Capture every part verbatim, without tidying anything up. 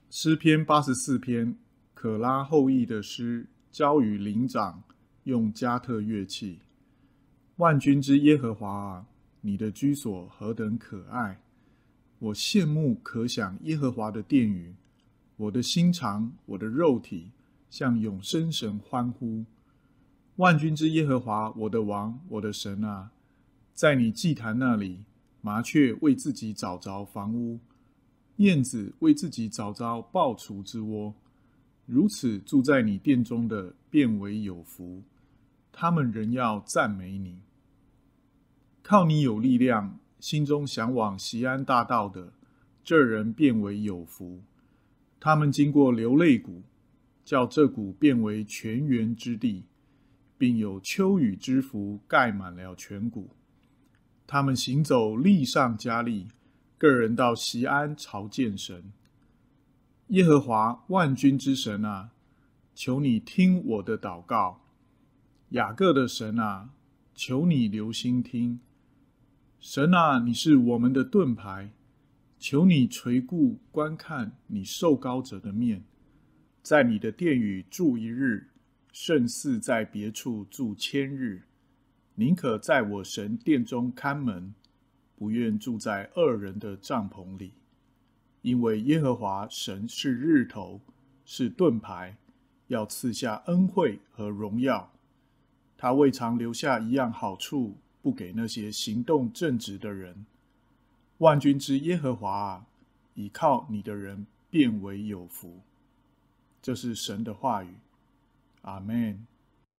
诗篇八十四篇，可拉后裔的诗，交与灵长，用加特乐器。万军之耶和华啊，你的居所何等可爱！我羡慕可想耶和华的殿宇，我的心肠，我的肉体，向永生神欢呼。万军之耶和华，我的王，我的神啊，在你祭坛那里，麻雀为自己找着房屋，燕子为自己找着抱雏之窝，如此住在你殿中的，便为有福。他们仍要赞美你。靠你有力量，心中向往锡安大道的，这人便为有福。他们经过流泪谷，叫这谷变为泉源之地，并有秋雨之福盖满了全谷。他们行走力上加力，个人到锡安朝见神。耶和华万军之神啊，求你听我的祷告。雅各的神啊，求你留心听。神啊，你是我们的盾牌，求你垂顾观看你受膏者的面。在你的殿宇住一日，胜似在别处住千日。宁可在我神殿中看门，不愿住在恶人的帐篷里。因为耶和华神是日头，是盾牌，要赐下恩惠和荣耀。他未尝留下一样好处，不给那些行动正直的人。万军之耶和华啊，倚靠你的人便为有福。这是神的话语。阿们。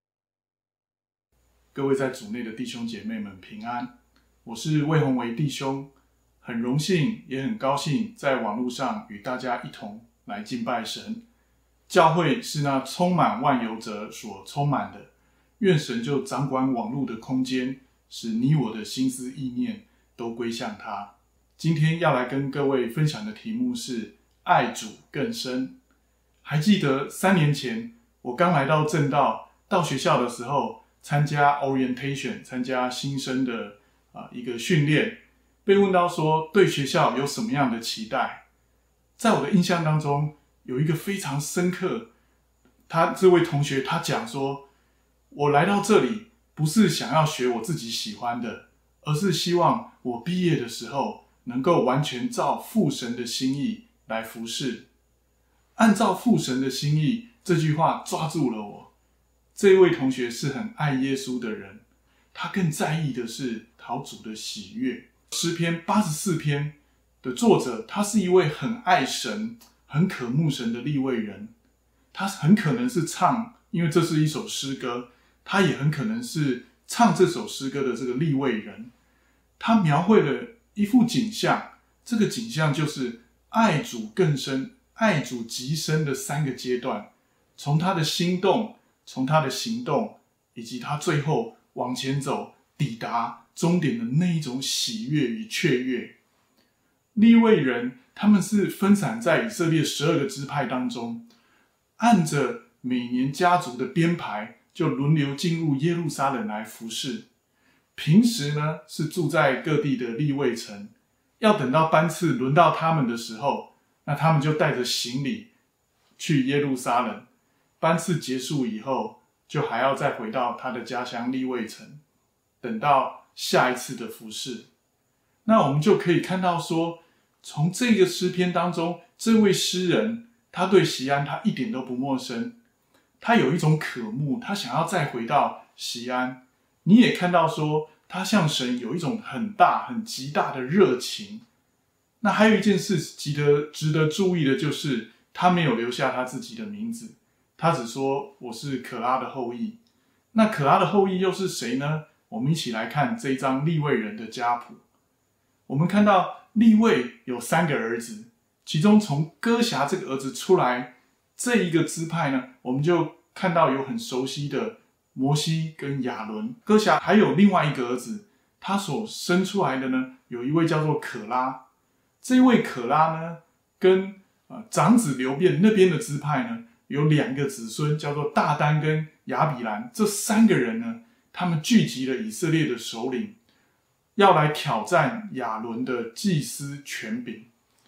各位在主内的弟兄姐妹们平安，我是魏宏维弟兄，很荣幸也很高兴在网络上与大家一同来敬拜神。教会是那充满万有者所充满的，愿神就掌管网络的空间，使你我的心思意念都归向他。今天要来跟各位分享的题目是爱主更深。还记得三年前我刚来到正道，到学校的时候参加 orientation， 参加新生的、呃、一个训练，被问到说对学校有什么样的期待。在我的印象当中有一个非常深刻，他这位同学他讲说，我来到这里不是想要学我自己喜欢的，而是希望我毕业的时候能够完全照父神的心意来服侍。按照父神的心意这句话抓住了我。这位同学是很爱耶稣的人，他更在意的是讨主的喜悦。诗篇八十四篇的作者，他是一位很爱神、很渴慕神的利未人。他很可能是唱，因为这是一首诗歌，他也很可能是唱这首诗歌的这个利未人。他描绘了一幅景象，这个景象就是爱主更深、爱主极深的三个阶段，从他的心动，从他的行动，以及他最后往前走，抵达终点的那一种喜悦与雀跃。利未人他们是分散在以色列十二个支派当中，按着每年家族的编排，就轮流进入耶路撒冷来服侍。平时呢是住在各地的利未城，要等到班次轮到他们的时候，那他们就带着行李去耶路撒冷。班次结束以后，就还要再回到他的家乡利未城，等到下一次的服侍。那我们就可以看到说，从这个诗篇当中，这位诗人他对锡安他一点都不陌生，他有一种渴慕，他想要再回到锡安。你也看到说，他向神有一种很大很极大的热情。那还有一件事值得值得注意的，就是他没有留下他自己的名字，他只说我是可拉的后裔。那可拉的后裔又是谁呢？我们一起来看这一章利未人的家谱。我们看到利未有三个儿子，其中从哥辖这个儿子出来，这一个支派呢，我们就看到有很熟悉的摩西跟亚伦。哥辖还有另外一个儿子，他所生出来的呢，有一位叫做可拉。这位可拉呢，跟、呃、长子流便那边的支派呢，有两个子孙，叫做大丹跟亚比兰。这三个人呢，他们聚集了以色列的首领，要来挑战亚伦的祭司权柄。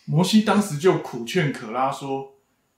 摩西当时就苦劝可拉说，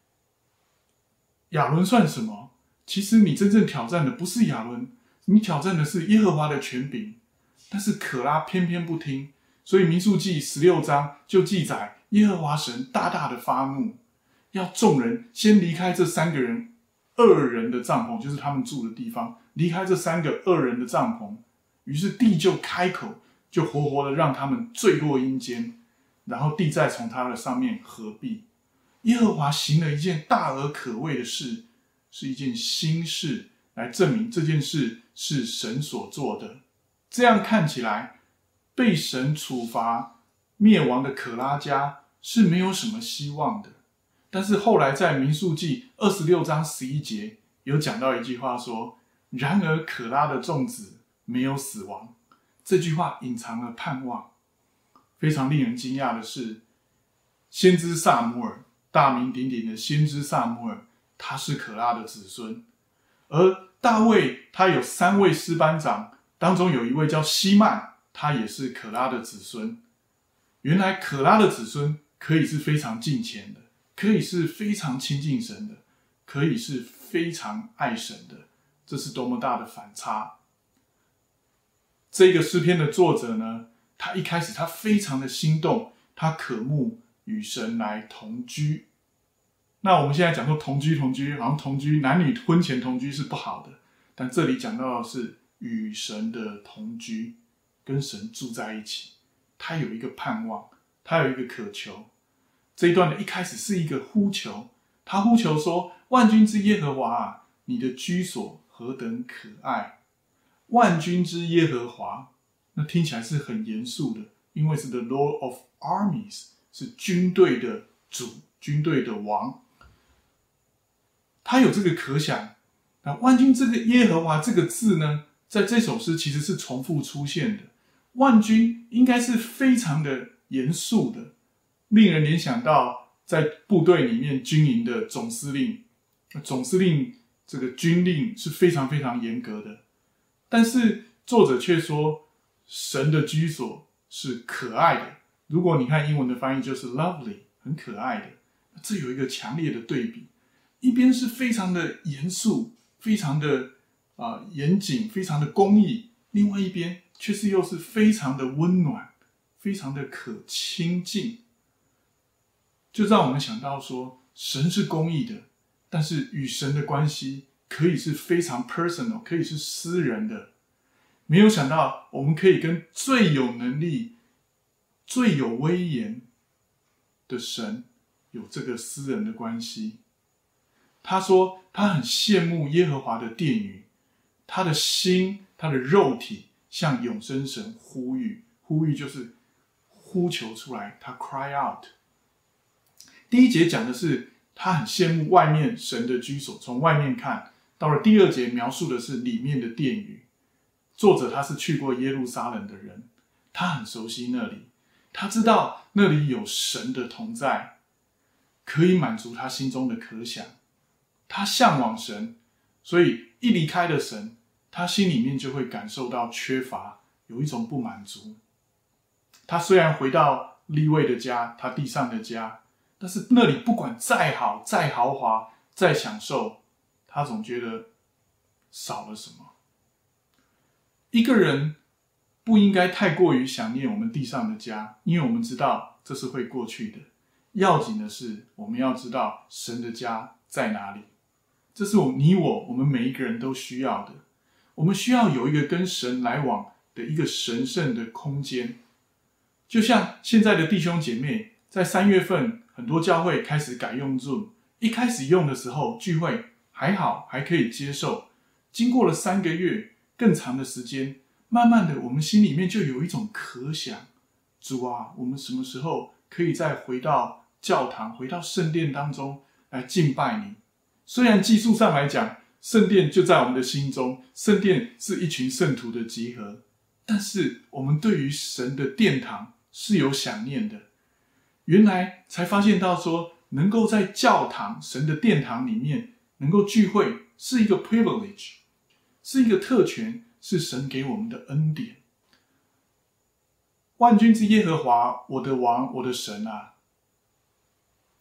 亚伦算什么？其实你真正挑战的不是亚伦，你挑战的是耶和华的权柄。但是可拉偏偏不听，所以民数记十六章就记载耶和华神大大的发怒，要众人先离开这三个人二人的帐篷，就是他们住的地方，离开这三个二人的帐篷。于是地就开口，就活活的让他们坠落阴间，然后地再从他的上面合闭。耶和华行了一件大而可畏的事，是一件新事，来证明这件事是神所做的。这样看起来，被神处罚灭亡的可拉家是没有什么希望的。但是后来在民数记二十六章十一节有讲到一句话说，然而可拉的众子没有死亡。这句话隐藏了盼望。非常令人惊讶的是，先知撒母耳，大名鼎鼎的先知撒母耳，他是可拉的子孙。而大卫他有三位师班长，当中有一位叫希曼，他也是可拉的子孙。原来可拉的子孙可以是非常敬虔的，可以是非常亲近神的，可以是非常爱神的，这是多么大的反差。这个诗篇的作者呢，他一开始他非常的心动，他渴慕与神来同居。那我们现在讲说同居同居，好像同居男女婚前同居是不好的，但这里讲到的是与神的同居，跟神住在一起。他有一个盼望，他有一个渴求。这一段的一开始是一个呼求，他呼求说，万军之耶和华啊，你的居所何等可爱。万军之耶和华，那听起来是很严肃的，因为是 the Lord of Armies， 是军队的主，军队的王。他有这个可想。那万军这个耶和华这个字呢，在这首诗其实是重复出现的。万军应该是非常的严肃的，令人联想到在部队里面军营的总司令。总司令这个军令是非常非常严格的，但是作者却说神的居所是可爱的。如果你看英文的翻译就是 lovely， 很可爱的。这有一个强烈的对比，一边是非常的严肃，非常的、呃、严谨，非常的公义，另外一边却是又是非常的温暖，非常的可亲近。就让我们想到说，神是公义的，但是与神的关系可以是非常 personal， 可以是私人的。没有想到我们可以跟最有能力、最有威严的神有这个私人的关系。他说他很羡慕耶和华的殿宇，他的心，他的肉体向永生神呼吁，呼吁就是呼求出来，他 cry out。 第一节讲的是他很羡慕外面神的居所，从外面看。到了第二节描述的是里面的殿宇。作者他是去过耶路撒冷的人，他很熟悉那里，他知道那里有神的同在，可以满足他心中的渴想。他向往神，所以一离开了神，他心里面就会感受到缺乏，有一种不满足。他虽然回到利未的家，他地上的家，但是那里不管再好、再豪华、再享受，他总觉得少了什么。一个人不应该太过于想念我们地上的家，因为我们知道这是会过去的。要紧的是，我们要知道神的家在哪里。这是我你我我们每一个人都需要的。我们需要有一个跟神来往的一个神圣的空间。就像现在的弟兄姐妹，在三月份很多教会开始改用 Zoom， 一开始用的时候聚会还好，还可以接受。经过了三个月更长的时间，慢慢的我们心里面就有一种渴想，主啊，我们什么时候可以再回到教堂，回到圣殿当中来敬拜你。虽然技术上来讲，圣殿就在我们的心中，圣殿是一群圣徒的集合，但是我们对于神的殿堂是有想念的。原来才发现到说，能够在教堂神的殿堂里面能够聚会是一个 privilege， 是一个特权，是神给我们的恩典。万军之耶和华，我的王，我的神啊，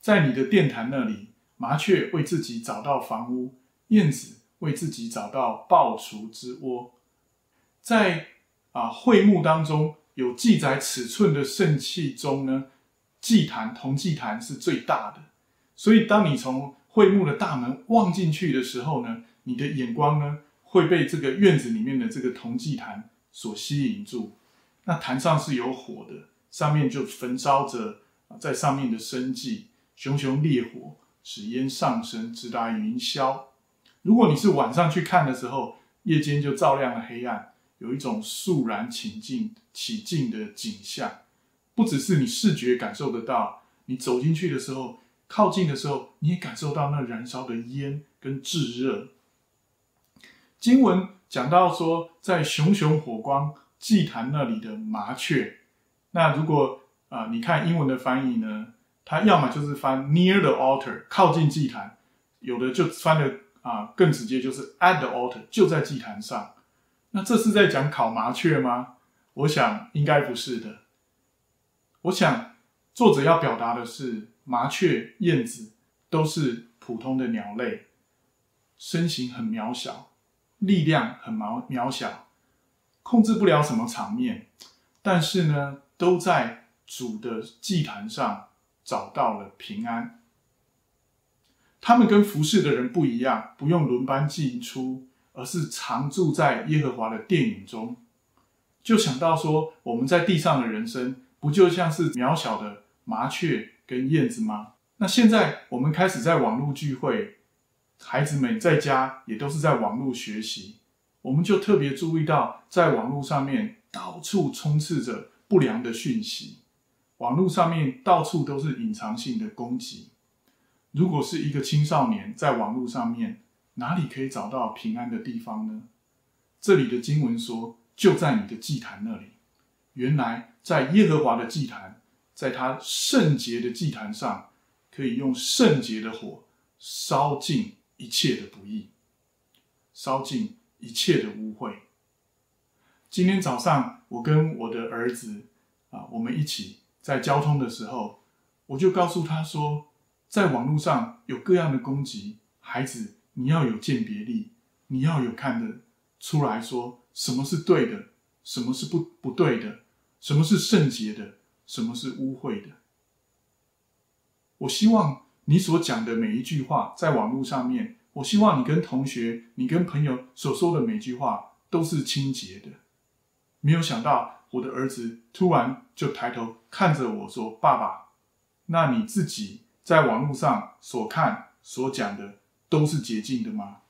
在你的殿坛那里，麻雀为自己找到房屋，燕子为自己找到抱雏之窝。在啊会幕当中有记载尺寸的圣器中呢，祭坛铜祭坛是最大的，所以当你从会幕的大门望进去的时候呢，你的眼光呢会被这个院子里面的这个铜祭坛所吸引住。那坛上是有火的，上面就焚烧着在上面的生祭，熊熊烈火使烟上升，直达云霄。如果你是晚上去看的时候，夜间就照亮了黑暗，有一种肃然起敬起敬的景象。不只是你视觉感受得到，你走进去的时候，靠近的时候，你也感受到那燃烧的烟跟炙热。经文讲到说，在熊熊火光祭坛那里的麻雀，那如果、呃、你看英文的翻译呢，它要么就是翻 near the altar 靠近祭坛，有的就翻的、呃、更直接，就是 at the altar 就在祭坛上。那这是在讲烤麻雀吗？我想应该不是的。我想作者要表达的是，麻雀、燕子都是普通的鸟类，身形很渺小，力量很渺小，控制不了什么场面，但是呢，都在主的祭坛上找到了平安。他们跟服侍的人不一样，不用轮班进出，而是常住在耶和华的殿宇中。就想到说，我们在地上的人生不就像是渺小的麻雀跟燕子吗？那现在我们开始在网络聚会，孩子们在家也都是在网络学习，我们就特别注意到，在网络上面到处充斥着不良的讯息，网络上面到处都是隐藏性的攻击。如果是一个青少年在网络上面，哪里可以找到平安的地方呢？这里的经文说，就在你的祭坛那里。原来在耶和华的祭坛，在他圣洁的祭坛上，可以用圣洁的火烧尽一切的不义，烧尽一切的污秽。今天早上我跟我的儿子啊，我们一起在交通的时候，我就告诉他说，在网络上有各样的攻击，孩子你要有鉴别力，你要有看得出来说什么是对的，什么是 不, 不对的，什么是圣洁的，什么是污秽的。我希望你所讲的每一句话在网络上面，我希望你跟同学，你跟朋友所说的每句话都是清洁的。没有想到我的儿子突然就抬头看着我说，爸爸，那你自己在网络上所看所讲的都是洁净的吗？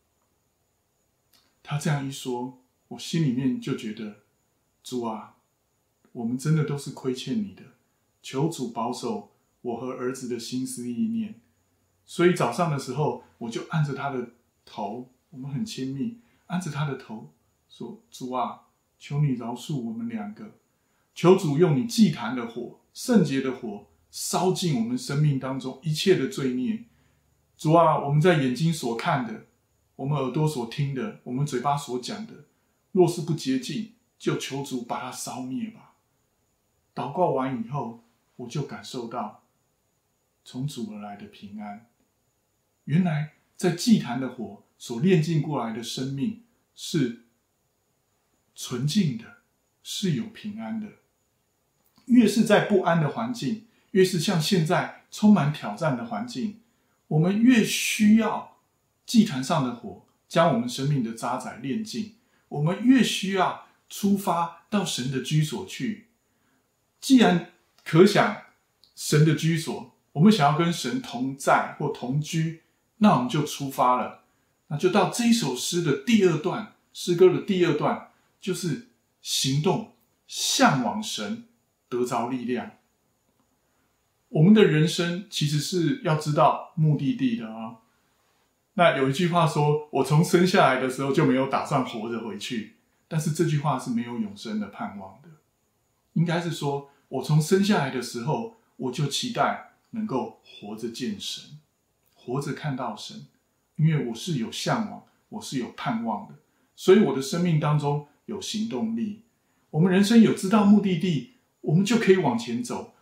他这样一说，我心里面就觉得，主啊，我们真的都是亏欠你的，求主保守我和儿子的心思意念。所以早上的时候，我就按着他的头，我们很亲密，按着他的头说，主啊，求你饶恕我们两个，求主用你祭坛的火，圣洁的火，烧尽我们生命当中一切的罪孽。主啊，我们在眼睛所看的，我们耳朵所听的，我们嘴巴所讲的，若是不洁净，就求主把它烧灭吧。祷告完以后，我就感受到从主而来的平安。原来在祭坛的火所炼净过来的生命是纯净的，是有平安的。越是在不安的环境，越是像现在充满挑战的环境，我们越需要祭坛上的火将我们生命的渣滓炼净，我们越需要出发到神的居所去。既然可想神的居所，我们想要跟神同在或同居，那我们就出发了。那就到这一首诗的第二段，诗歌的第二段，就是行动，向往神，得着力量。我们的人生其实是要知道目的地的啊。那有一句话说，我从生下来的时候就没有打算活着回去，但是这句话是没有永生的盼望的。应该是说，我从生下来的时候，我就期待能够活着见神，活着看到神，因为我是有向往，我是有盼望的，所以我的生命当中有行动力。我们人生有知道目的地，我们就可以往前走，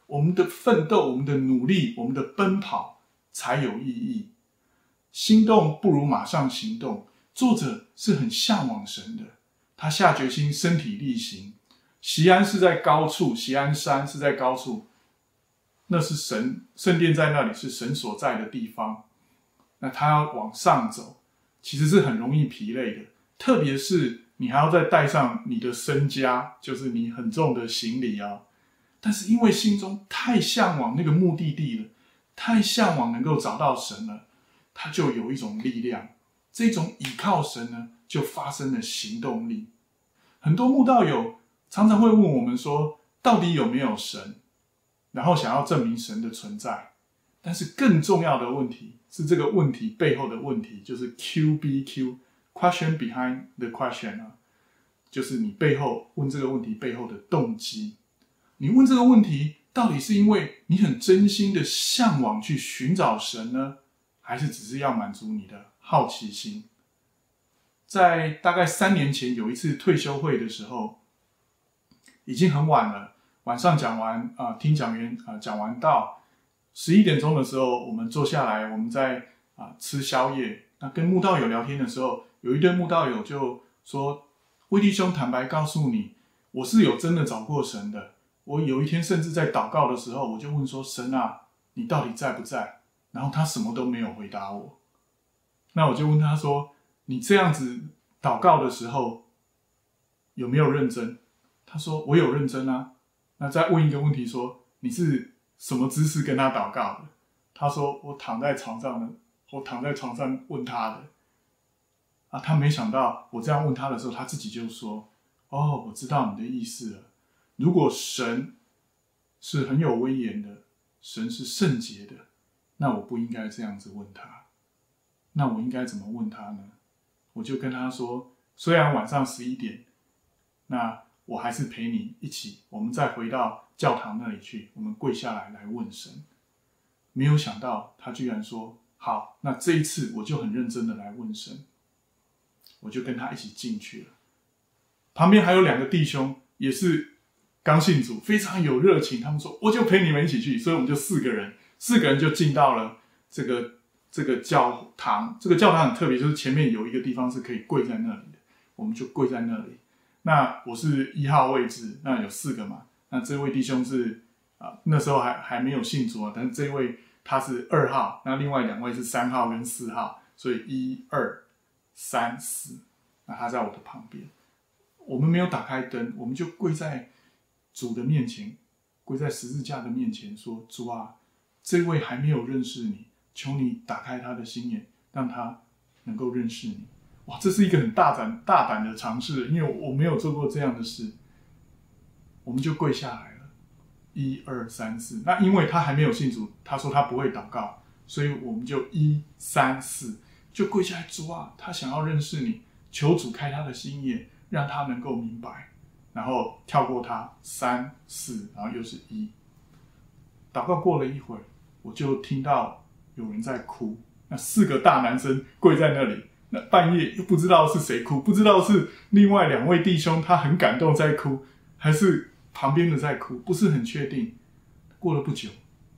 我们的奋斗、我们的努力、我们的奔跑才有意义。心动不如马上行动。作者是很向往神的，他下决心身体力行。锡安是在高处，锡安山是在高处，那是神圣殿，在那里是神所在的地方。那他要往上走，其实是很容易疲累的，特别是你还要再带上你的身家，就是你很重的行李啊。但是因为心中太向往那个目的地了，太向往能够找到神了，他就有一种力量，这种倚靠神呢，就发生了行动力。很多慕道友常常会问我们说，到底有没有神？然后想要证明神的存在。但是更重要的问题是这个问题背后的问题，就是 Q B Q question behind the question 啊，就是你背后问这个问题背后的动机。你问这个问题，到底是因为你很真心的向往去寻找神呢，还是只是要满足你的好奇心？在大概三年前有一次退休会的时候，已经很晚了，晚上讲完啊、呃，听讲员啊、呃、讲完道，十一点钟的时候，我们坐下来，我们在啊、呃、吃宵夜。那跟慕道友聊天的时候，有一对慕道友就说：“威弟兄，坦白告诉你，我是有真的找过神的。我有一天甚至在祷告的时候，我就问说：神啊，你到底在不在？然后他什么都没有回答我。那我就问他说：你这样子祷告的时候有没有认真？他说：我有认真啊。那再问一个问题说：你是什么姿势跟他祷告的？他说：我躺在床上呢，我躺在床上问他的。啊，他没想到我这样问他的时候，他自己就说：哦，我知道你的意思了。如果神是很有威严的，神是圣洁的，那我不应该这样子问他。那我应该怎么问他呢？我就跟他说，虽然晚上十一点，那我还是陪你一起，我们再回到教堂那里去，我们跪下来来问神。没有想到他居然说，好，那这一次我就很认真的来问神。我就跟他一起进去了。旁边还有两个弟兄，也是刚信主，非常有热情。他们说：“我就陪你们一起去。”所以我们就四个人，四个人就进到了这个这个教堂。这个教堂很特别，就是前面有一个地方是可以跪在那里的，我们就跪在那里。那我是一号位置，那有四个嘛。那这位弟兄是啊、呃，那时候还还没有信主啊，但是这位他是二号，那另外两位是三号跟四号，所以一二三四，那他在我的旁边。我们没有打开灯，我们就跪在主的面前，跪在十字架的面前，说：“主啊，这位还没有认识你，求你打开他的心眼，让他能够认识你。”哇，这是一个很大胆大胆的尝试，因为我没有做过这样的事。我们就跪下来了，一二三四。那因为他还没有信主，他说他不会祷告，所以我们就一三四就跪下来。主啊，他想要认识你，求主开他的心眼，让他能够明白。然后跳过他三四，然后又是一。祷告过了一会儿，我就听到有人在哭。那四个大男生跪在那里，那半夜又不知道是谁哭，不知道是另外两位弟兄他很感动在哭，还是旁边的在哭，不是很确定。过了不久，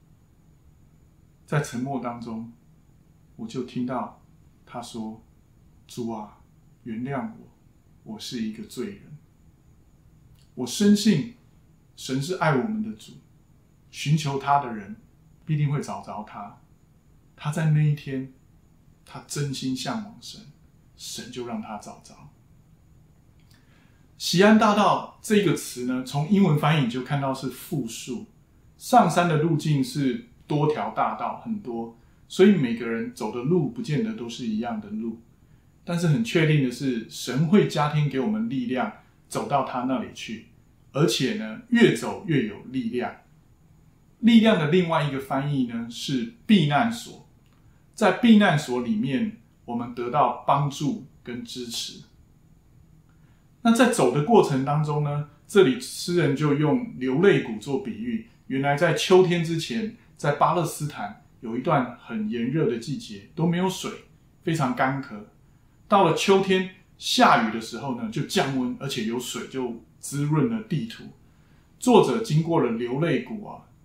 在沉默当中，我就听到他说：“主啊，原谅我，我是一个罪人。我深信神是爱我们的主，寻求他的人必定会找着他。他在那一天，他真心向往神，神就让他找着。”锡安大道这个词呢，从英文翻译你就看到是复数，上山的路径是多条大道，很多，所以每个人走的路不见得都是一样的路。但是很确定的是，神会加添给我们力量，走到他那里去，而且呢，越走越有力量。力量的另外一个翻译呢，是避难所。在避难所里面，我们得到帮助跟支持。那在走的过程当中呢，这里诗人就用流泪谷做比喻。原来在秋天之前，在巴勒斯坦有一段很炎热的季节，都没有水，非常干渴。到了秋天下雨的时候呢，就降温，而且有水就滋润了地土。作者经过了流泪谷啊，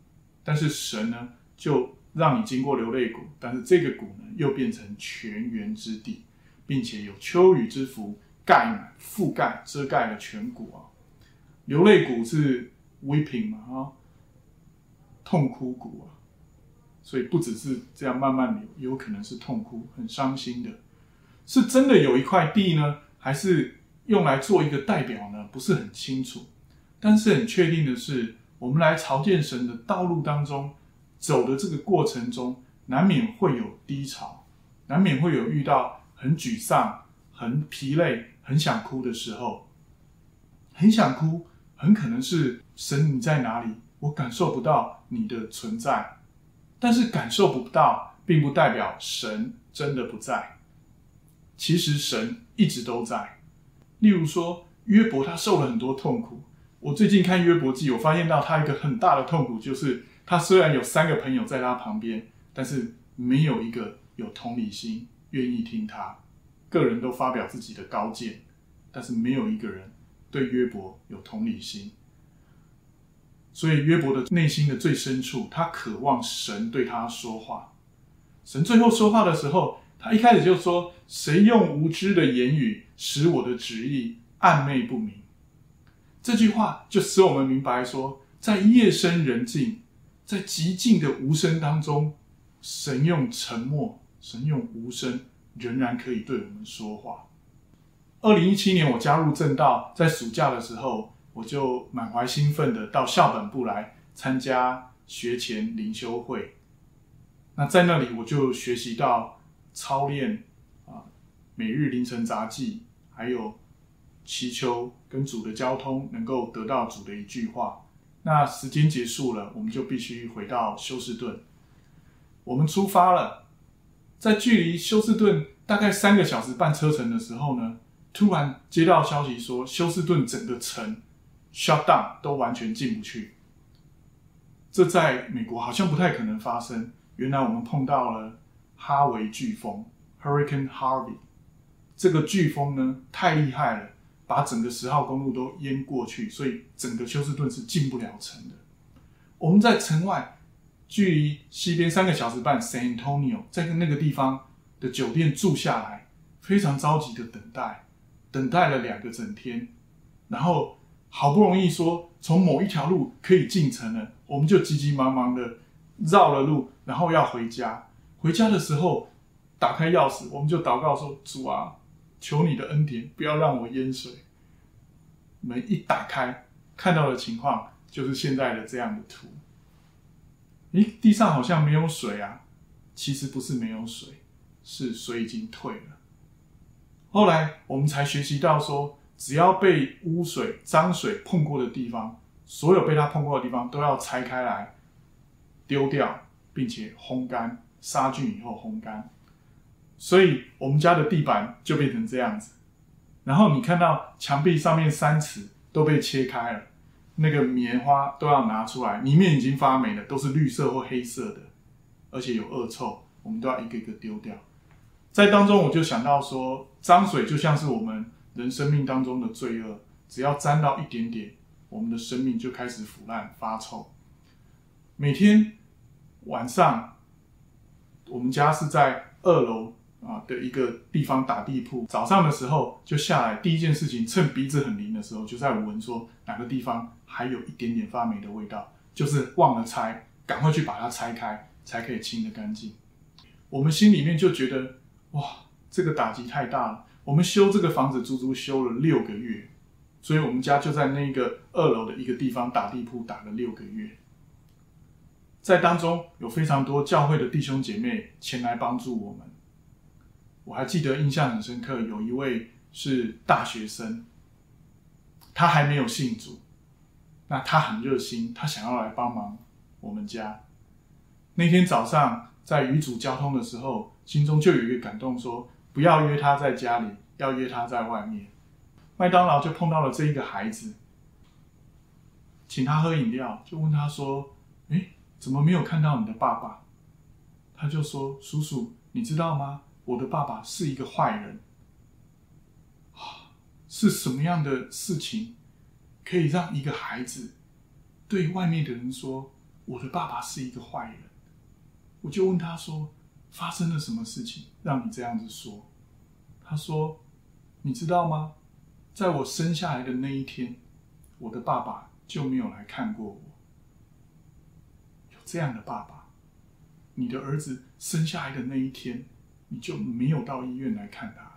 但是神呢，就让你经过流泪谷，但是这个谷呢，又变成泉源之地，并且有秋雨之福盖满、覆盖、遮盖了全谷啊。流泪谷是 weeping 嘛，啊，痛哭谷啊，所以不只是这样慢慢流，有可能是痛哭、很伤心的。是真的有一块地呢，还是用来做一个代表呢？不是很清楚。但是很确定的是，我们来朝见神的道路当中，走的这个过程中，难免会有低潮，难免会有遇到很沮丧、很疲累、很想哭的时候。很想哭，很可能是神你在哪里？我感受不到你的存在。但是感受不到，并不代表神真的不在。其实神一直都在。例如说，约伯他受了很多痛苦。我最近看约伯记，我发现到他一个很大的痛苦，就是他虽然有三个朋友在他旁边，但是没有一个有同理心，愿意听他。个人都发表自己的高见，但是没有一个人对约伯有同理心。所以约伯的内心的最深处，他渴望神对他说话。神最后说话的时候，他一开始就说：谁用无知的言语使我的旨意暧昧不明？这句话就使我们明白说，在夜深人静，在极静的无声当中，神用沉默，神用无声，仍然可以对我们说话。二零一七年我加入正道，在暑假的时候，我就满怀兴奋的到校本部来参加学前灵修会。那在那里我就学习到操练啊，每日凌晨杂记，还有祈求跟主的交通，能够得到主的一句话。那时间结束了，我们就必须回到休斯顿。我们出发了，在距离休斯顿大概三个小时半车程的时候呢，突然接到消息说，休斯顿整个城 shut down， 都完全进不去。这在美国好像不太可能发生。原来我们碰到了哈维飓风 Hurricane Harvey。 这个飓风呢太厉害了，把整个十号公路都淹过去，所以整个休斯顿是进不了城的。我们在城外，距离西边三个小时半 San Antonio， 在那个地方的酒店住下来，非常着急的等待，等待了两个整天，然后好不容易说从某一条路可以进城了，我们就急急忙忙的绕了路，然后要回家。回家的时候打开钥匙，我们就祷告说：主啊，求你的恩典，不要让我淹水。门一打开，看到的情况就是现在的这样的图。诶，地上好像没有水啊，其实不是没有水，是水已经退了。后来我们才学习到说，只要被污水、脏水碰过的地方，所有被它碰过的地方都要拆开来丢掉，并且烘干，杀菌以后烘干。所以我们家的地板就变成这样子。然后你看到墙壁上面三尺都被切开了，那个棉花都要拿出来，里面已经发霉了，都是绿色或黑色的，而且有恶臭，我们都要一个一个丢掉。在当中我就想到说，脏水就像是我们人生命当中的罪恶，只要沾到一点点，我们的生命就开始腐烂发臭。每天晚上，我们家是在二楼啊的一个地方打地铺，早上的时候就下来，第一件事情趁鼻子很灵的时候，就在闻说哪个地方还有一点点发霉的味道，就是忘了拆，赶快去把它拆开，才可以清得干净。我们心里面就觉得，哇，这个打击太大了。我们修这个房子足足修了六个月，所以我们家就在那个二楼的一个地方打地铺打了六个月。在当中有非常多教会的弟兄姐妹前来帮助我们。我还记得印象很深刻，有一位是大学生，他还没有信主，那他很热心，他想要来帮忙我们家。那天早上在与主交通的时候，心中就有一个感动说，不要约他在家里，要约他在外面。麦当劳就碰到了这一个孩子，请他喝饮料，就问他说，诶，怎么没有看到你的爸爸？他就说，叔叔，你知道吗？我的爸爸是一个坏人。是什么样的事情可以让一个孩子对外面的人说， 我的爸爸是一个坏人。我就问他说，发生了什么事情让你这样子说？他说，你知道吗？在我生下来的那一天，我的爸爸就没有来看过我。有这样的爸爸，你的儿子生下来的那一天，你就没有到医院来看他。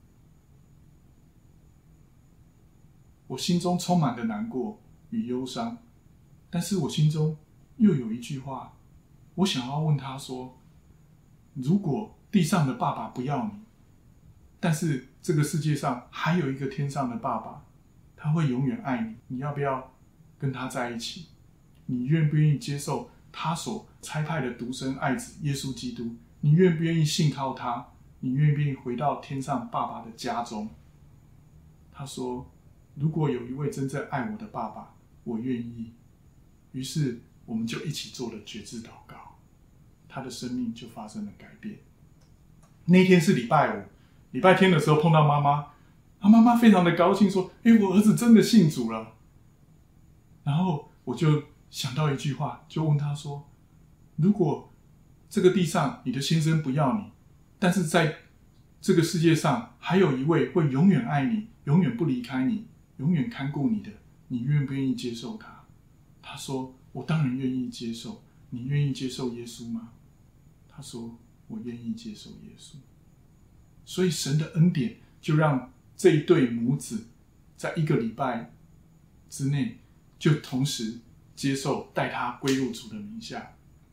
我心中充满了难过与忧伤，但是我心中又有一句话，我想要问他说，如果地上的爸爸不要你，但是这个世界上还有一个天上的爸爸，他会永远爱你，你要不要跟他在一起？你愿不愿意接受他所差派的独生爱子耶稣基督？你愿不愿意信靠他？你愿不愿意回到天上爸爸的家中？他说，如果有一位真正爱我的爸爸，我愿意。于是我们就一起做了决志祷告，他的生命就发生了改变。那天是礼拜五，礼拜天的时候碰到妈妈，他妈妈非常的高兴说，诶，我儿子真的信主了。然后我就想到一句话，就问他说，如果这个地上你的先生不要你，但是在这个世界上还有一位会永远爱你，永远不离开你，永远看顾你的，你愿不愿意接受他？他说，我当然愿意接受。你愿意接受耶稣吗？他说，我愿意接受耶稣。所以神的恩典就让这一对母子在一个礼拜之内就同时接受带他归入主的名下，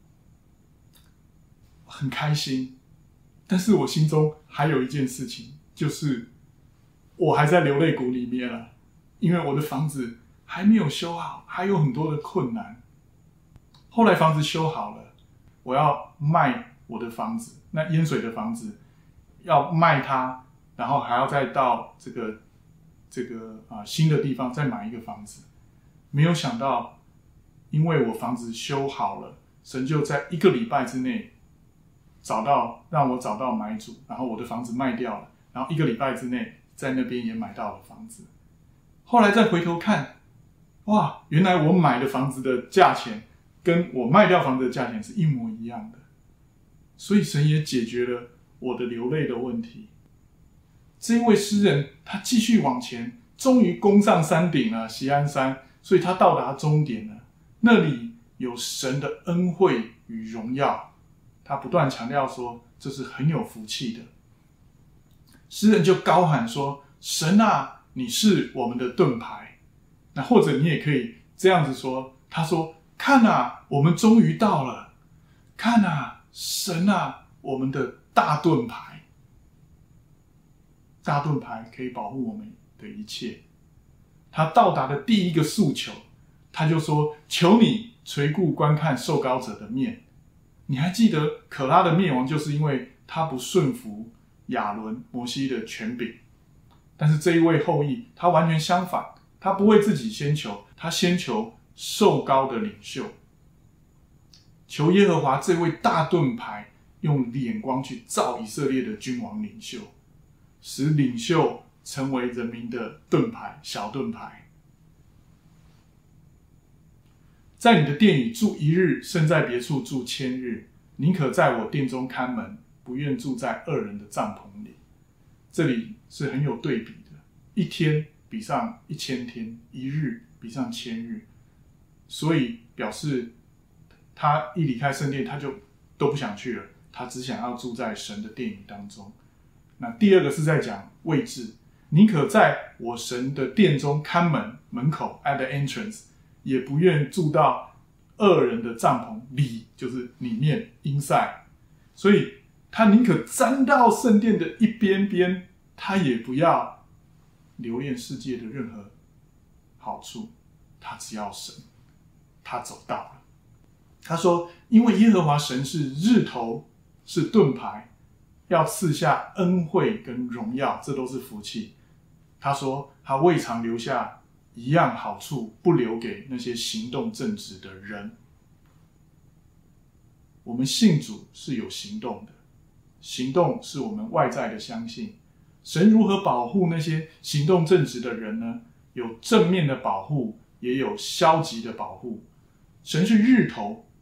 很开心。但是我心中还有一件事情，就是我还在流泪谷里面了，因为我的房子还没有修好，还有很多的困难。后来房子修好了，我要卖我的房子，那淹水的房子要卖它，然后还要再到这个这个啊、呃、新的地方再买一个房子。没有想到，因为我房子修好了，神就在一个礼拜之内找到让我找到买主，然后我的房子卖掉了，然后一个礼拜之内在那边也买到了房子。后来再回头看，哇，原来我买的房子的价钱跟我卖掉房子的价钱是一模一样的，所以神也解决了我的流泪的问题。这一位诗人他继续往前，终于攻上山顶了，锡安山，所以他到达终点了。那里有神的恩惠与荣耀，他不断强调说这是很有福气的。诗人就高喊说，神啊，你是我们的盾牌。那或者你也可以这样子说，他说，看啊，我们终于到了，看啊，神啊，我们的大盾牌。大盾牌可以保护我们的一切。他到达的第一个诉求，他就说，求你垂顾观看受膏者的面。你还记得可拉的灭亡就是因为他不顺服亚伦摩西的权柄，但是这一位后裔他完全相反，他不为自己先求，他先求受膏的领袖，求耶和华这位大盾牌用眼光去照以色列的君王领袖，使领袖成为人民的盾牌，小盾牌。在你的殿里住一日，胜在别处住千日。宁可在我殿中看门，不愿住在恶人的帐篷里。这里是很有对比的，一天比上一千天，一日比上千日。所以表示他一离开圣殿，他就都不想去了，他只想要住在神的殿宇当中。那第二个是在讲位置，宁可在我神的殿中看门，门口 at the entrance， 也不愿住到恶人的帐篷里，就是里面 inside。 所以他宁可站到圣殿的一边边，他也不要留恋世界的任何好处，他只要神。他走到了，他说，因为耶和华神是日头，是盾牌，要赐下恩惠跟荣耀，这都是福气。他说他未尝留下一样好处不留给那些行动正直的人。我们信主是有行动的，行动是我们外在的相信。神如何保护那些行动正直的人呢？有正面的保护，也有消极的保护。神是日头，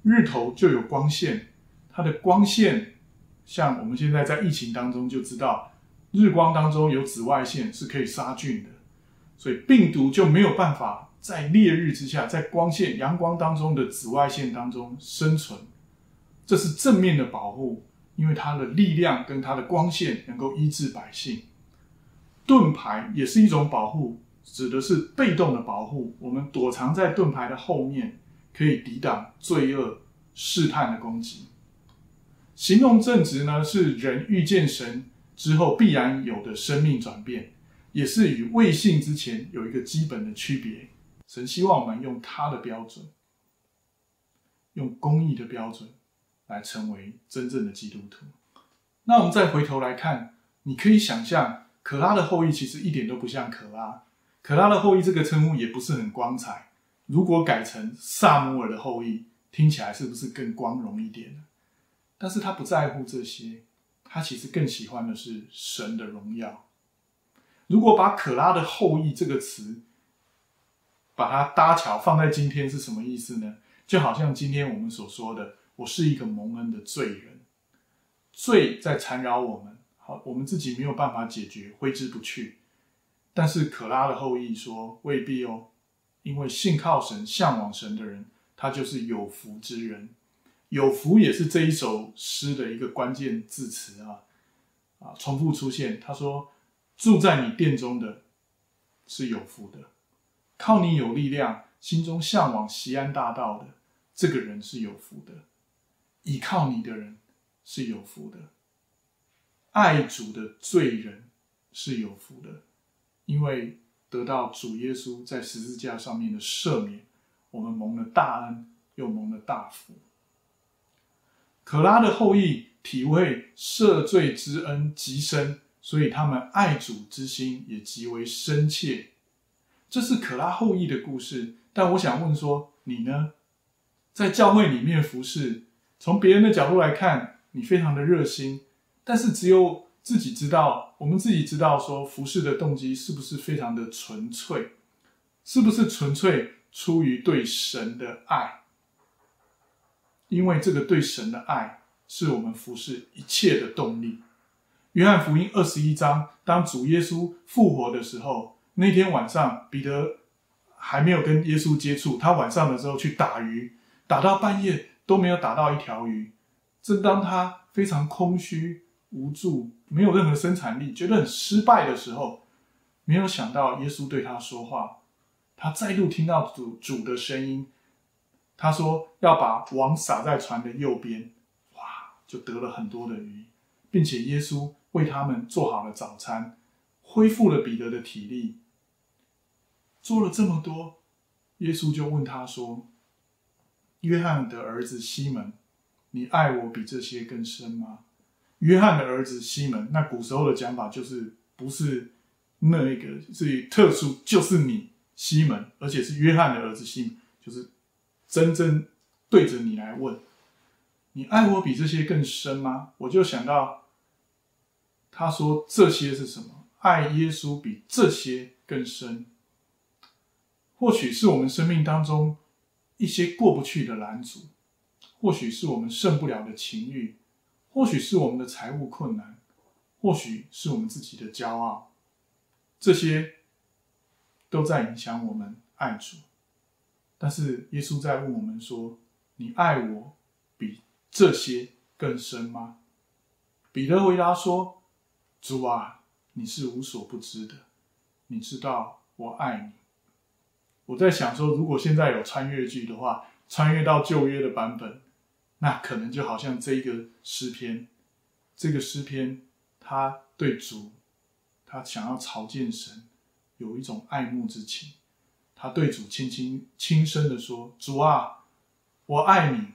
日头就有光线，它的光线，像我们现在在疫情当中就知道，日光当中有紫外线是可以杀菌的，所以病毒就没有办法在烈日之下，在光线、阳光当中的紫外线当中生存。这是正面的保护，因为它的力量跟它的光线能够医治百姓。盾牌也是一种保护，指的是被动的保护，我们躲藏在盾牌的后面，可以抵挡罪恶试探的攻击。行动正直呢，是人遇见神之后必然有的生命转变，也是与未信之前有一个基本的区别。神希望我们用他的标准，用公义的标准来成为真正的基督徒。那我们再回头来看，你可以想象可拉的后裔其实一点都不像可拉，可拉的后裔这个称呼也不是很光彩，如果改成撒母耳的后裔，听起来是不是更光荣一点呢？但是他不在乎这些，他其实更喜欢的是神的荣耀。如果把可拉的后裔这个词把它搭桥放在今天是什么意思呢？就好像今天我们所说的，我是一个蒙恩的罪人，罪在缠绕我们，好，我们自己没有办法解决，挥之不去。但是可拉的后裔说未必哦，因为信靠神、向往神的人，他就是有福之人。有福也是这一首诗的一个关键字词啊，啊，重复出现。他说，住在你殿中的是有福的，靠你有力量，心中向往锡安大道的，这个人是有福的。倚靠你的人是有福的，爱主的罪人是有福的，因为得到主耶稣在十字架上面的赦免，我们蒙了大恩，又蒙了大福。可拉的后裔体会赦罪之恩极深，所以他们爱主之心也极为深切。这是可拉后裔的故事，但我想问说，你呢？在教会里面服侍，从别人的角度来看，你非常的热心，但是只有自己知道，我们自己知道说服侍的动机是不是非常的纯粹，是不是纯粹出于对神的爱？因为这个对神的爱是我们服侍一切的动力。约翰福音二十一章，当主耶稣复活的时候，那天晚上彼得还没有跟耶稣接触，他晚上的时候去打鱼，打到半夜都没有打到一条鱼。正当他非常空虚无助，没有任何生产力，觉得很失败的时候，没有想到耶稣对他说话，他再度听到 主, 主的声音，他说要把网撒在船的右边，哇，就得了很多的鱼，并且耶稣为他们做好了早餐，恢复了彼得的体力。做了这么多，耶稣就问他说，约翰的儿子西门，你爱我比这些更深吗？约翰的儿子西门，那古时候的讲法就是不是那个是特殊，就是你西门，而且是约翰的儿子西门，就是真正对着你来问，你爱我比这些更深吗？我就想到他说这些是什么？爱耶稣比这些更深。或许是我们生命当中一些过不去的拦阻，或许是我们胜不了的情欲，或许是我们的财务困难，或许是我们自己的骄傲，这些都在影响我们爱主。但是耶稣在问我们说，你爱我比这些更深吗？彼得回答说，主啊，你是无所不知的，你知道我爱你。我在想说，如果现在有穿越剧的话，穿越到旧约的版本，那可能就好像这一个诗篇，这个诗篇他对主，他想要朝见神，有一种爱慕之情，他对主轻轻轻声的说，主啊，我爱你。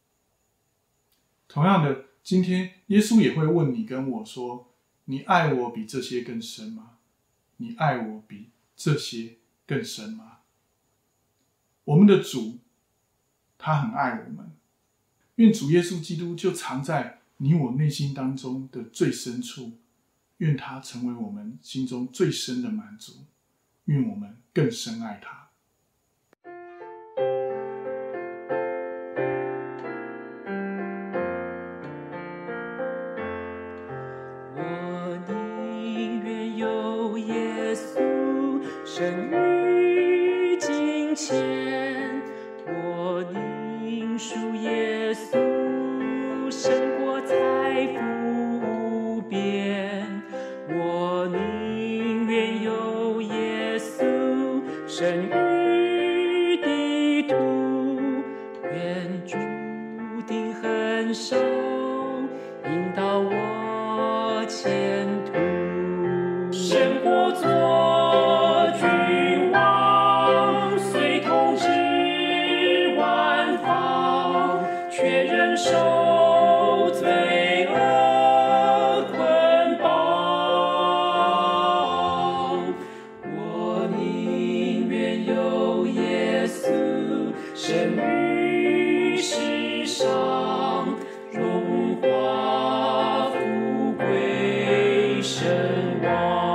同样的，今天耶稣也会问你跟我说，你爱我比这些更深吗？你爱我比这些更深吗？我们的主，他很爱我们，愿主耶稣基督就藏在你我内心当中的最深处，愿他成为我们心中最深的满足，愿我们更深爱他。 生于金钱，我宁属耶稣，胜过财富无边。我宁愿有耶稣生于地土，愿注定恒守，引导我前途。生活做君王，虽统治万方，却忍受罪恶捆绑。我宁愿有耶稣生于世上，荣华富贵身亡。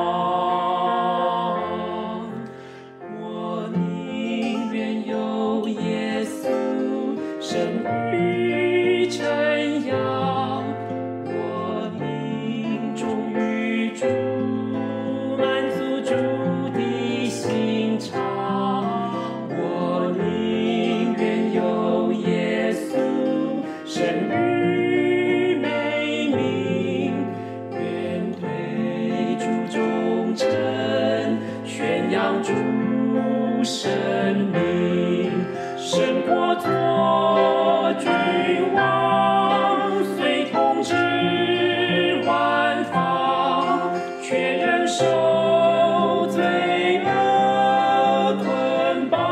我宁愿有耶稣生于尘扬，我宁忠于主，满足主的心肠。我宁愿有耶稣生于美名，愿对主忠诚，宣扬主生命。胜过做君王，虽统治万方，却忍受罪恶捆绑。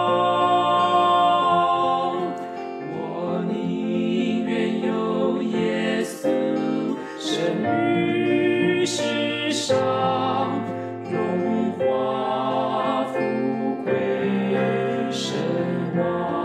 我宁愿有耶稣生于世上，荣华富贵身亡。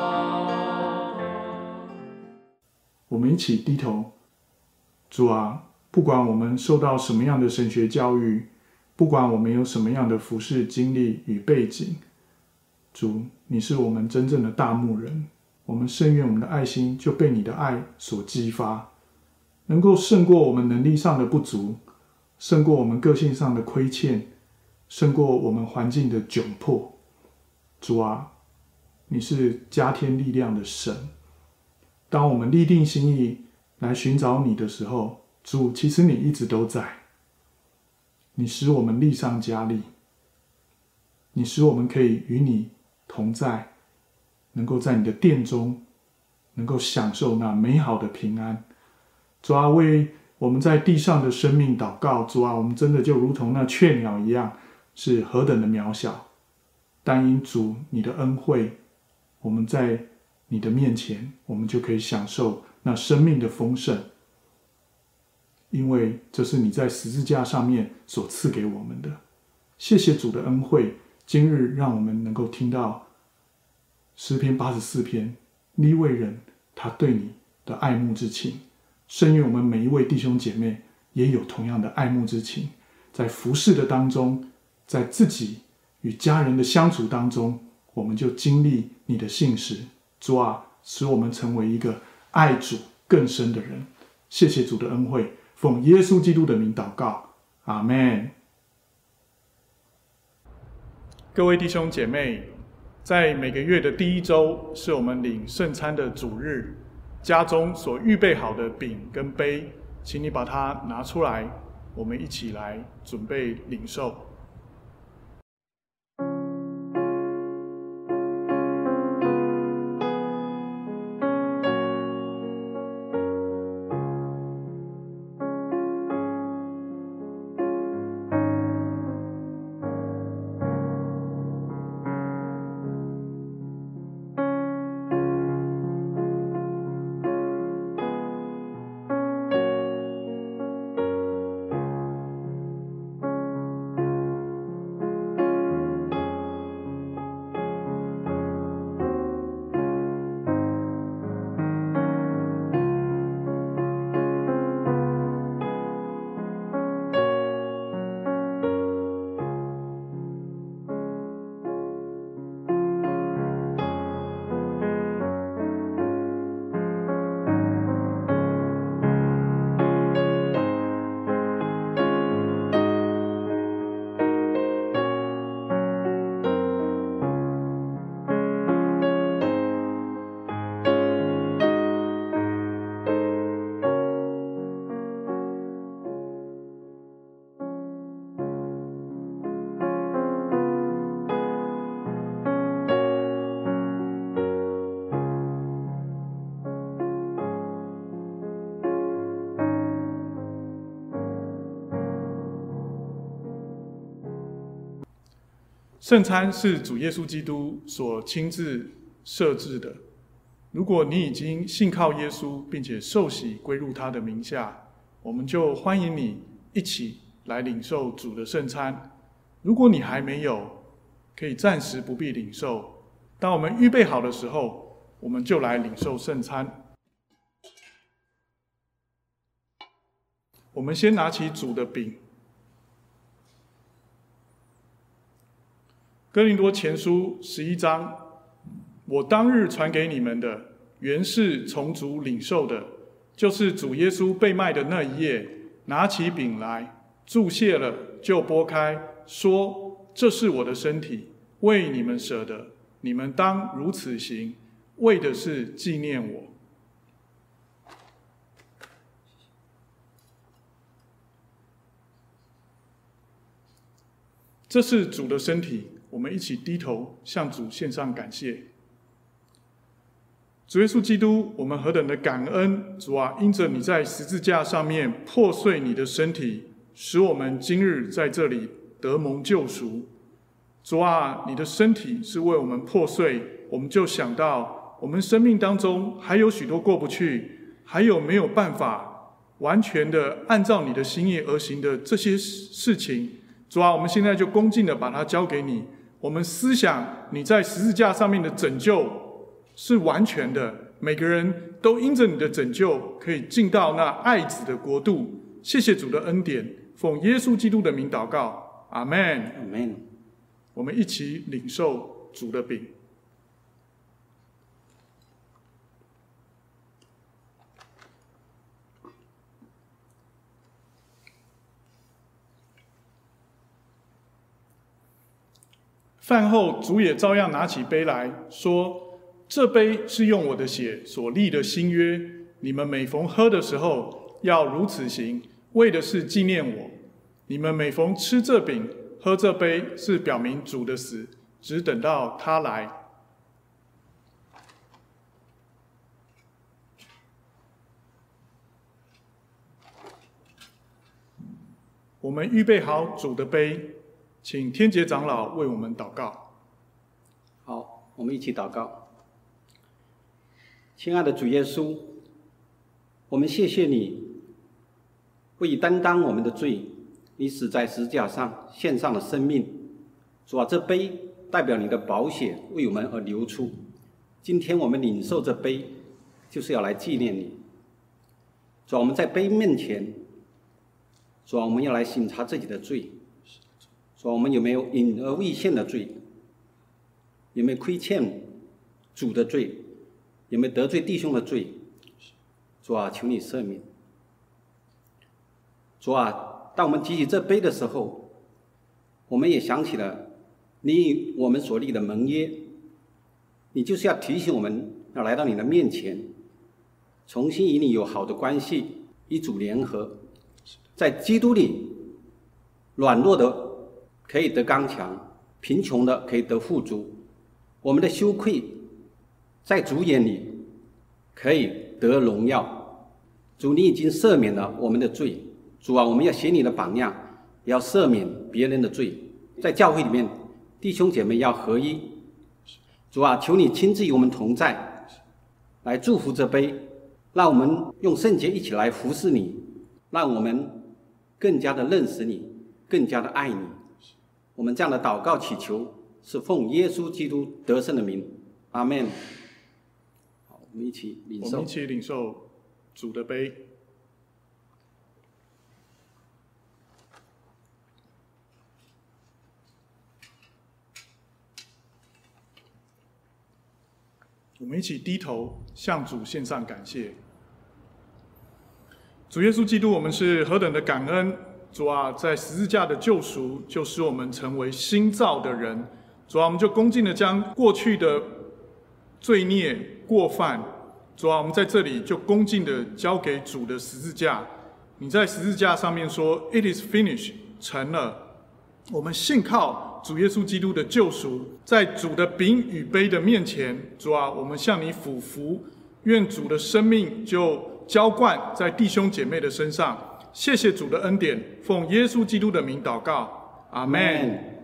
我们一起低头。主啊，不管我们受到什么样的神学教育，不管我们有什么样的服事经历与背景，主，你是我们真正的大牧人。我们甚愿我们的爱心就被你的爱所激发，能够胜过我们能力上的不足，胜过我们个性上的亏欠，胜过我们环境的窘迫。主啊，你是加添力量的神。当我们立定心意来寻找你的时候，主，其实你一直都在。你使我们力上加力，你使我们可以与你同在，能够在你的殿中能够享受那美好的平安。主啊，为我们在地上的生命祷告。主啊，我们真的就如同那雀鸟一样，是何等的渺小，但因主你的恩惠，我们在你的面前，我们就可以享受那生命的丰盛，因为这是你在十字架上面所赐给我们的。谢谢主的恩惠，今日让我们能够听到诗篇八十四篇利未人他对你的爱慕之情。甚愿我们每一位弟兄姐妹也有同样的爱慕之情，在服事的当中，在自己与家人的相处当中，我们就经历你的信实。主啊，使我们成为一个爱主更深的人。谢谢主的恩惠，奉耶稣基督的名祷告，阿们。各位弟兄姐妹，在每个月的第一周是我们领圣餐的主日，家中所预备好的饼跟杯，请你把它拿出来，我们一起来准备领受。 圣餐是主耶稣基督所亲自设置的。如果你已经信靠耶稣，并且受洗归入他的名下，我们就欢迎你一起来领受主的圣餐。如果你还没有，可以暂时不必领受。当我们预备好的时候，我们就来领受圣餐。我们先拿起主的饼。哥林多前书十一章，我当日传给你们的，原是从主领受的，就是主耶稣被卖的那一夜，拿起饼来，祝谢了，就拨开，说：“这是我的身体，为你们舍的，你们当如此行，为的是纪念我。”这是主的身体，我们一起低头向主献上感谢。主耶稣基督，我们何等的感恩！主啊，因着你在十字架上面破碎你的身体，使我们今日在这里得蒙救赎。主啊，你的身体是为我们破碎，我们就想到我们生命当中还有许多过不去，还有没有办法完全的按照你的心意而行的这些事情。主啊，我们现在就恭敬的把它交给你。我们思想你在十字架上面的拯救是完全的，每个人都因着你的拯救可以进到那爱子的国度。谢谢主的恩典，奉耶稣基督的名祷告，阿们。 阿们。 我们一起领受主的饼。饭后，主也照样拿起杯来说：“这杯是用我的血所立的新约，你们每逢喝的时候，要如此行，为的是纪念我。你们每逢吃这饼、喝这杯，是表明主的死，只等到他来。”我们预备好主的杯，请天杰长老为我们祷告。 好，我们一起祷告。亲爱的主耶稣，我们谢谢你，为担当我们的罪，你死在十字架上，献上了生命。主啊，这杯代表你的宝血为我们而流出。今天我们领受这杯，就是要来纪念你。主啊，我们在杯面前，主啊，我们要来省察自己的罪。主啊，我们有没有隐而未现的罪？有没有亏欠主的罪？有没有得罪弟兄的罪？主啊，求你赦免。主啊，当我们提起这杯的时候，我们也想起了你与我们所立的盟约，你就是要提醒我们要来到你的面前，重新与你有好的关系，与主联合，在基督里，软弱的可以得刚强，贫穷的可以得富足，我们的羞愧在主眼里可以得荣耀。主，你已经赦免了我们的罪。主啊，我们要学你的榜样，也要赦免别人的罪。在教会里面，弟兄姐妹要合一。主啊，求你亲自与我们同在，来祝福这杯，让我们用圣洁一起来服侍你，让我们更加的认识你，更加的爱你。我们这样的祷告祈求，是奉耶稣基督得胜的名，阿们。好，我们一起领受。 我们一起领受主的杯。我们一起低头向主献上感谢。主耶稣基督，我们是何等的感恩！主啊，在十字架的救赎，就使我们成为新造的人。主啊，我们就恭敬的将过去的罪孽过犯，主啊，我们在这里就恭敬的交给主的十字架。你在十字架上面说 "It is finished"， 成了。我们信靠主耶稣基督的救赎，在主的饼与杯的面前，主啊，我们向你俯伏，愿主的生命就浇灌在弟兄姐妹的身上。谢谢主的恩典，奉耶稣基督的名祷告，阿们。